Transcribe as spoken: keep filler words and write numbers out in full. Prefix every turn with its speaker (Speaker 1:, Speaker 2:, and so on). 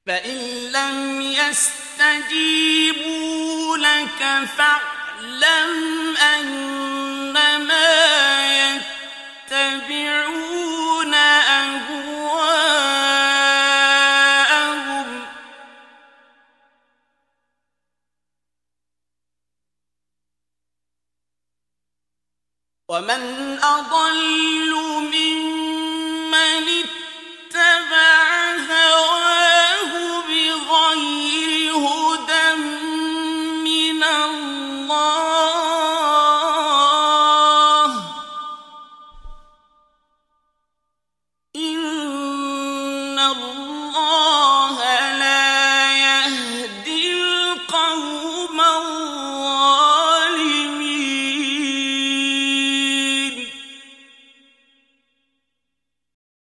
Speaker 1: فإن لم يستجيبوا لك فاعلم أنما يتبعون أهواءهم ومن أضل